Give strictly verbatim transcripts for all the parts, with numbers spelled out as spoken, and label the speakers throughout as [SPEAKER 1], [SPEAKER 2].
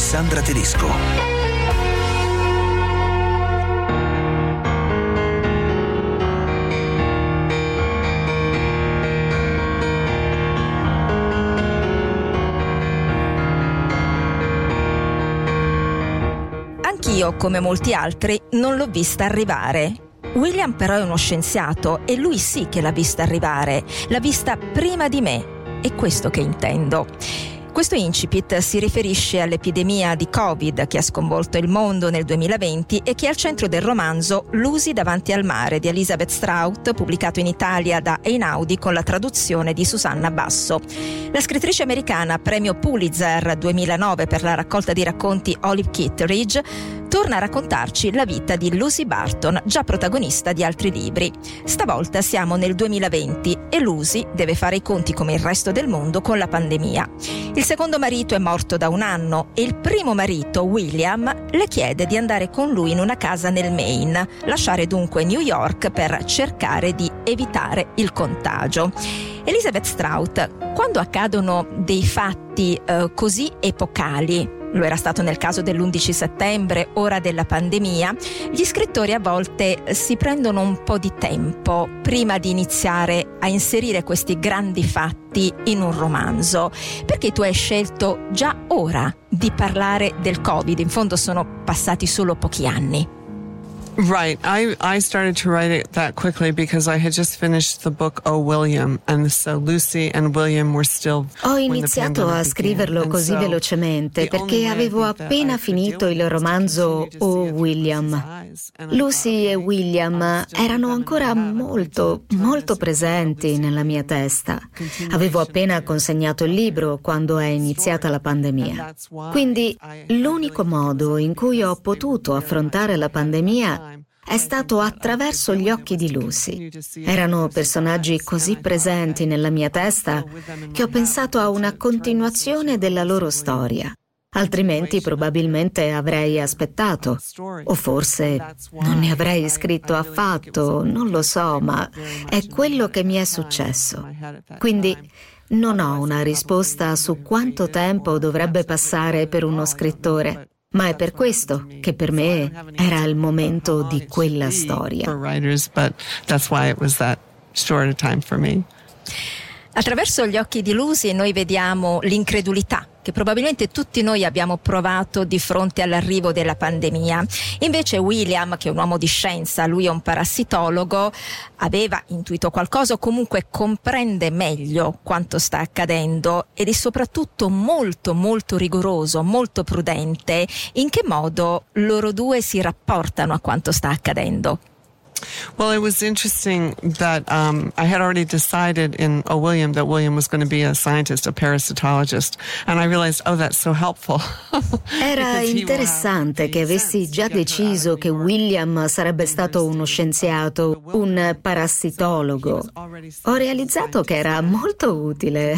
[SPEAKER 1] Alessandra Tedesco.
[SPEAKER 2] Io, come molti altri, non l'ho vista arrivare. William però è uno scienziato e lui sì che l'ha vista arrivare, l'ha vista prima di me. È questo che intendo. Questo incipit si riferisce all'epidemia di Covid che ha sconvolto il mondo nel duemilaventi e che è al centro del romanzo Lucy davanti al mare di Elizabeth Strout, pubblicato in Italia da Einaudi con la traduzione di Susanna Basso. La scrittrice americana premio Pulitzer duemilanove per la raccolta di racconti Olive Kitteridge torna a raccontarci la vita di Lucy Barton, già protagonista di altri libri. Stavolta siamo nel duemilaventi e Lucy deve fare i conti come il resto del mondo con la pandemia. Il secondo marito è morto da un anno e il primo marito, William, le chiede di andare con lui in una casa nel Maine, lasciare dunque New York per cercare di evitare il contagio. Elizabeth Strout, quando accadono dei fatti eh, così epocali, lo era stato nel caso dell'undici settembre, ora della pandemia, gli scrittori a volte si prendono un po' di tempo prima di iniziare a inserire questi grandi fatti in un romanzo. Perché tu hai scelto già ora di parlare del Covid? In fondo sono passati solo pochi anni.
[SPEAKER 3] Right. I, I started to write it that quickly because I had just finished the book Oh, William, and so Lucy and William were still.
[SPEAKER 4] Ho iniziato a scriverlo così velocemente perché avevo appena finito il romanzo Oh, William. Lucy e William erano ancora molto, molto presenti nella mia testa. Avevo appena consegnato il libro quando è iniziata la pandemia. Quindi l'unico modo in cui ho potuto affrontare la pandemia è stato attraverso gli occhi di Lucy. Erano personaggi così presenti nella mia testa che ho pensato a una continuazione della loro storia. Altrimenti probabilmente avrei aspettato, o forse non ne avrei scritto affatto, non lo so, ma è quello che mi è successo. Quindi non ho una risposta su quanto tempo dovrebbe passare per uno scrittore. Ma è per questo che per me era il momento di quella storia.
[SPEAKER 2] Attraverso gli occhi di Lucy noi vediamo l'incredulità che probabilmente tutti noi abbiamo provato di fronte all'arrivo della pandemia. Invece William, che è un uomo di scienza, lui è un parassitologo, aveva intuito qualcosa o comunque comprende meglio quanto sta accadendo ed è soprattutto molto molto rigoroso, molto prudente. In che modo loro due si rapportano a quanto sta accadendo?
[SPEAKER 3] Well, it was interesting that um, I had already decided in Oh, William that William was going to be a scientist, a parasitologist, and I realized, oh, that's so helpful.
[SPEAKER 4] Era interessante che avessi già deciso che William sarebbe stato uno scienziato, un parassitologo. Ho realizzato che era molto utile,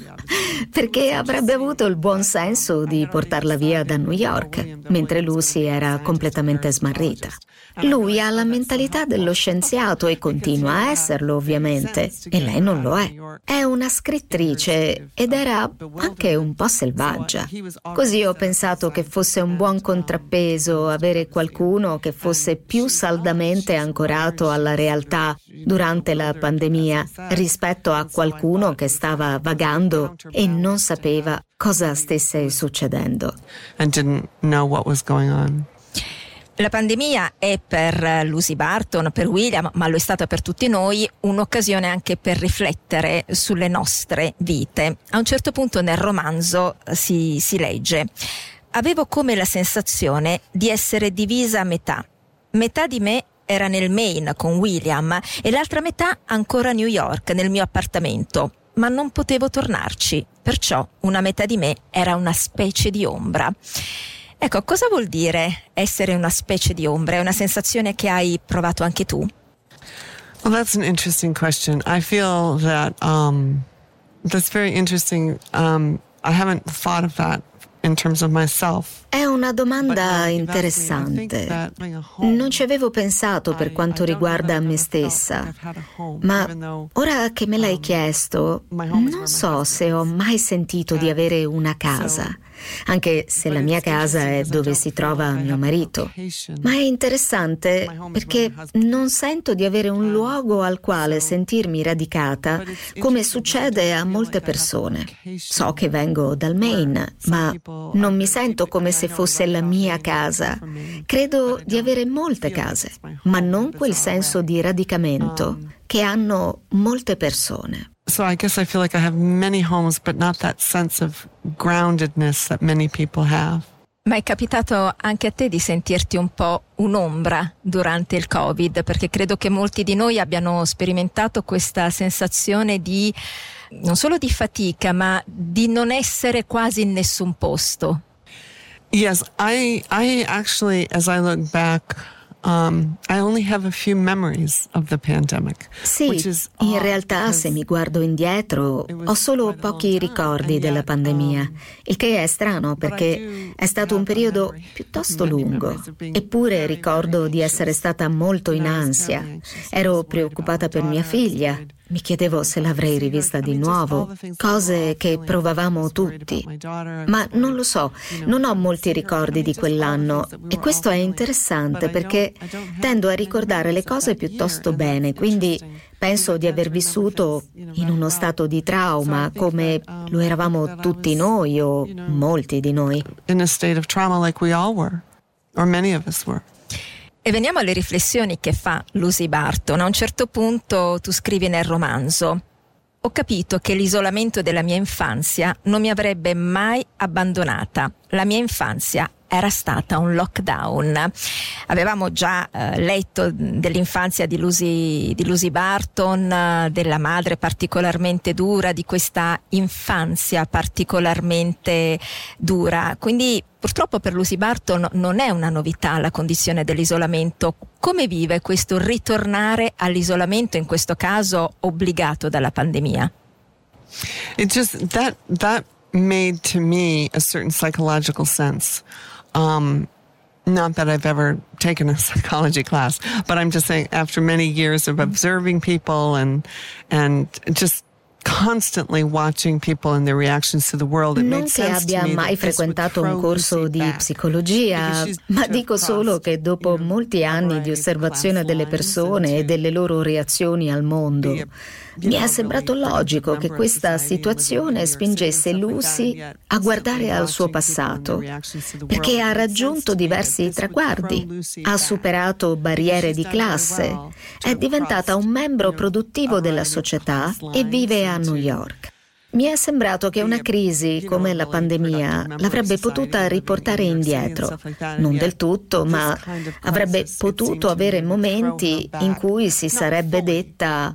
[SPEAKER 4] perché avrebbe avuto il buon senso di portarla via da New York, mentre Lucy era completamente smarrita. Lui ha la mentalità dello scienziato e continua a esserlo, ovviamente, e lei non lo è. È una scrittrice ed era anche un po' selvaggia. Così ho pensato che fosse un buon contrappeso avere qualcuno che fosse più saldamente ancorato alla realtà durante la pandemia rispetto a qualcuno che stava vagando e non sapeva cosa stesse succedendo.
[SPEAKER 3] And didn't know what was going on.
[SPEAKER 2] La pandemia è per Lucy Barton, per William, ma lo è stata per tutti noi, un'occasione anche per riflettere sulle nostre vite. A un certo punto nel romanzo si, si legge: avevo come la sensazione di essere divisa a metà. Metà di me era nel Maine con William e l'altra metà ancora a New York, nel mio appartamento. Ma non potevo tornarci, perciò una metà di me era una specie di ombra. Ecco, cosa vuol dire essere una specie di ombra? È una sensazione che hai provato anche tu?
[SPEAKER 3] Well, that's an interesting question. I feel that um, that's very interesting. Um, I haven't thought of that in terms of myself.
[SPEAKER 4] È una domanda interessante. Non ci avevo pensato per quanto riguarda me stessa, ma ora che me l'hai chiesto, non so se ho mai sentito di avere una casa, anche se la mia casa è dove si trova mio marito. Ma è interessante perché non sento di avere un luogo al quale sentirmi radicata, come succede a molte persone. So che vengo dal Maine, ma non mi sento come se fosse la mia casa. Credo di avere molte case, ma non quel senso di radicamento che hanno molte persone.
[SPEAKER 3] So I guess I feel like I have many homes, but not that sense of groundedness that many people have.
[SPEAKER 2] Ma è capitato anche a te di sentirti un po' un'ombra durante il Covid? Perché credo che molti di noi abbiano sperimentato questa sensazione di, non solo di fatica, ma di non essere quasi in nessun posto.
[SPEAKER 3] Yes, I I actually, as I look back, Um, I only have a few memories of the pandemic.
[SPEAKER 4] Sì, in realtà se mi guardo indietro ho solo pochi ricordi della pandemia, il che è strano perché è stato un periodo piuttosto lungo. Eppure ricordo di essere stata molto in ansia. Ero preoccupata per mia figlia. Mi chiedevo se l'avrei rivista di nuovo, cose che provavamo tutti. Ma non lo so, non ho molti ricordi di quell'anno e questo è interessante perché tendo a ricordare le cose piuttosto bene, quindi penso di aver vissuto in uno stato di trauma come lo eravamo tutti noi o molti di noi.
[SPEAKER 3] In a state of trauma like we all were, or many of us were.
[SPEAKER 2] E veniamo alle riflessioni che fa Lucy Barton. A un certo punto tu scrivi nel romanzo: ho capito che l'isolamento della mia infanzia non mi avrebbe mai abbandonata. La mia infanzia era stata un lockdown. Avevamo già eh, letto dell'infanzia di Lucy, di Lucy Barton, eh, della madre particolarmente dura, di questa infanzia particolarmente dura. Quindi purtroppo per Lucy Barton non è una novità la condizione dell'isolamento. Come vive questo ritornare all'isolamento, in questo caso obbligato dalla pandemia?
[SPEAKER 3] It just that that made to me a certain psychological sense. Um, not that I've ever taken a psychology class, but I'm just saying after many years of observing people and and just constantly watching people and their reactions to the world, it
[SPEAKER 4] non
[SPEAKER 3] made
[SPEAKER 4] che
[SPEAKER 3] sense
[SPEAKER 4] abbia mai frequentato un corso di psicologia, ma dico solo che dopo molti anni di osservazione delle persone e delle loro reazioni al mondo, mi è sembrato logico che questa situazione spingesse Lucy a guardare al suo passato, perché ha raggiunto diversi traguardi, ha superato barriere di classe, è diventata un membro produttivo della società e vive a New York. Mi è sembrato che una crisi come la pandemia l'avrebbe potuta riportare indietro, non del tutto, ma avrebbe potuto avere momenti in cui si sarebbe detta: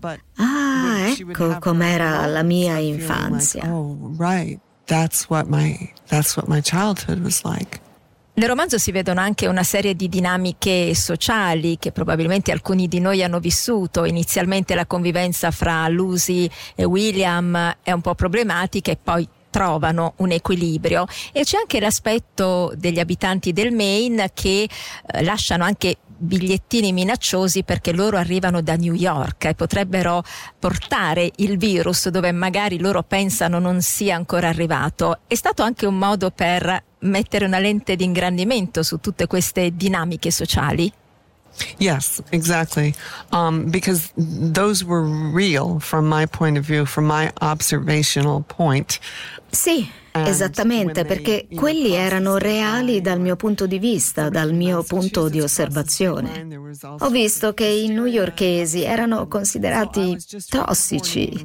[SPEAKER 4] ah, ecco com'era la mia infanzia.
[SPEAKER 3] Oh, right. That's what my that's what my childhood was like.
[SPEAKER 2] Nel romanzo si vedono anche una serie di dinamiche sociali che probabilmente alcuni di noi hanno vissuto. Inizialmente la convivenza fra Lucy e William è un po' problematica e poi trovano un equilibrio, e c'è anche l'aspetto degli abitanti del Maine che eh, lasciano anche bigliettini minacciosi perché loro arrivano da New York e potrebbero portare il virus dove magari loro pensano non sia ancora arrivato. È stato anche un modo per mettere una lente di ingrandimento su tutte queste dinamiche sociali?
[SPEAKER 3] Yes, exactly. Um, because those were real from my point of view, from my observational point.
[SPEAKER 4] Sì, esattamente, perché quelli erano reali dal mio punto di vista, dal mio punto di osservazione. Ho visto che i newyorkesi erano considerati tossici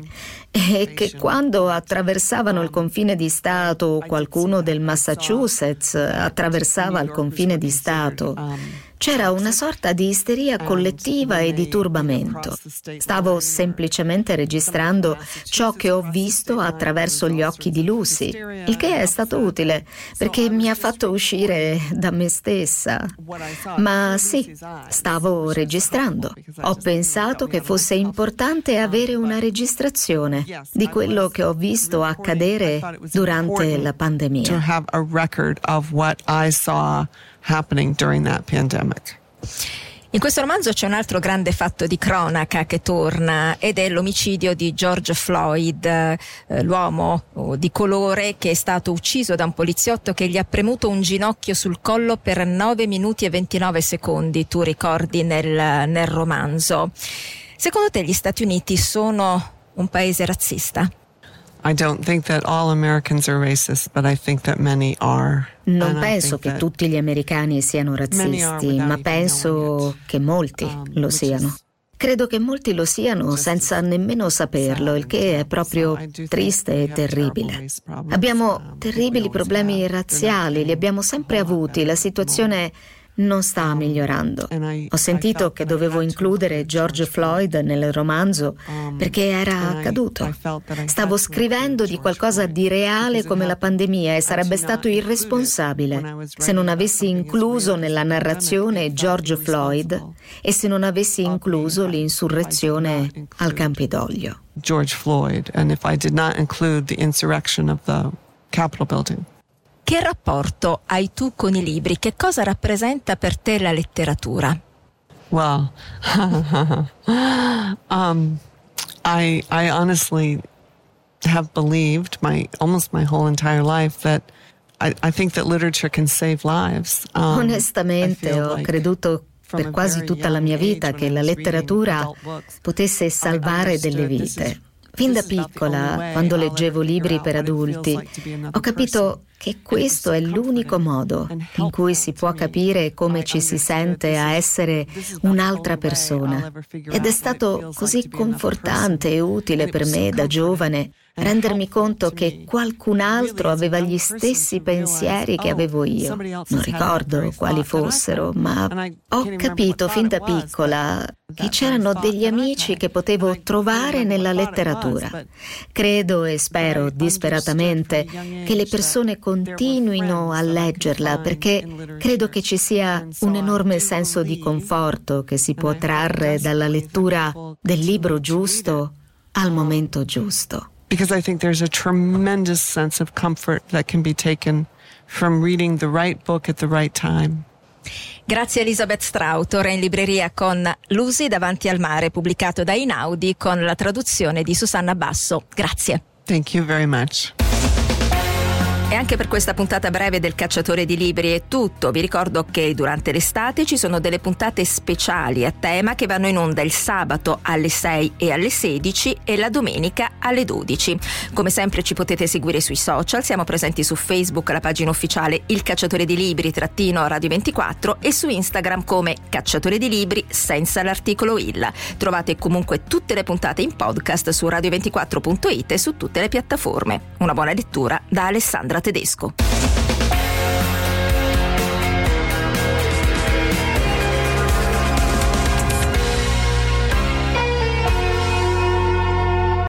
[SPEAKER 4] e che quando attraversavano il confine di Stato o qualcuno del Massachusetts attraversava il confine di Stato, c'era una sorta di isteria collettiva e di turbamento. Stavo semplicemente registrando ciò che ho visto attraverso gli occhi di Lucy, il che è stato utile perché mi ha fatto uscire da me stessa. Ma sì, stavo registrando. Ho pensato che fosse importante avere una registrazione registrazione di quello che ho visto accadere durante la pandemia.
[SPEAKER 3] To have a record of what I saw happening during that pandemic.
[SPEAKER 2] In questo romanzo c'è un altro grande fatto di cronaca che torna ed è l'omicidio di George Floyd, eh, l'uomo oh, di colore che è stato ucciso da un poliziotto che gli ha premuto un ginocchio sul collo per nove minuti e ventinove secondi, tu ricordi nel, nel romanzo. Secondo te gli Stati Uniti sono un paese razzista?
[SPEAKER 3] I don't think that all Americans are racist, but I think that many are.
[SPEAKER 4] Non penso che tutti gli americani siano razzisti, ma penso che molti lo siano. Credo che molti lo siano senza nemmeno saperlo, il che è proprio triste e terribile. Abbiamo terribili problemi razziali, li abbiamo sempre avuti, la situazione non sta migliorando. Ho sentito che dovevo includere George Floyd nel romanzo perché era accaduto. Stavo scrivendo di qualcosa di reale come la pandemia e sarebbe stato irresponsabile se non avessi incluso nella narrazione George Floyd e se non avessi incluso l'insurrezione al Campidoglio.
[SPEAKER 3] George Floyd, and if I did not include the insurrection of the Capitol building.
[SPEAKER 2] Che rapporto hai tu con i libri? Che cosa rappresenta per te la letteratura?
[SPEAKER 3] Well, um, I I honestly have believed my almost my whole entire life that I, I think that literature can save lives. Um,
[SPEAKER 4] Onestamente ho creduto per quasi tutta la mia vita che la letteratura potesse salvare delle vite. Fin da piccola, quando leggevo libri per adulti, ho capito che questo è l'unico modo in cui si può capire come ci si sente a essere un'altra persona. Ed è stato così confortante e utile per me da giovane rendermi conto che qualcun altro aveva gli stessi pensieri che avevo io. Non ricordo quali fossero, ma ho capito fin da piccola che c'erano degli amici che potevo trovare nella letteratura. Credo e spero disperatamente che le persone continuino a leggerla, perché credo che ci sia un enorme senso di conforto che si può trarre dalla lettura del libro giusto al momento giusto.
[SPEAKER 3] Because I think there's a tremendous sense of comfort that can be taken from reading the right book at the right time.
[SPEAKER 2] Grazie a Elisabeth Strout, ora in libreria con Lucy davanti al mare, pubblicato da Einaudi con la traduzione di Susanna Basso. Grazie.
[SPEAKER 3] Thank you very much.
[SPEAKER 2] E anche per questa puntata breve del Cacciatore di Libri è tutto. Vi ricordo che durante l'estate ci sono delle puntate speciali a tema che vanno in onda il sabato alle sei e alle sedici e la domenica alle dodici. Come sempre ci potete seguire sui social, siamo presenti su Facebook, la pagina ufficiale Il Cacciatore di Libri trattino Radio ventiquattro e su Instagram come Cacciatore di Libri senza l'articolo il. Trovate comunque tutte le puntate in podcast su radio ventiquattro punto it e su tutte le piattaforme. Una buona lettura da Alessandra Tedesco.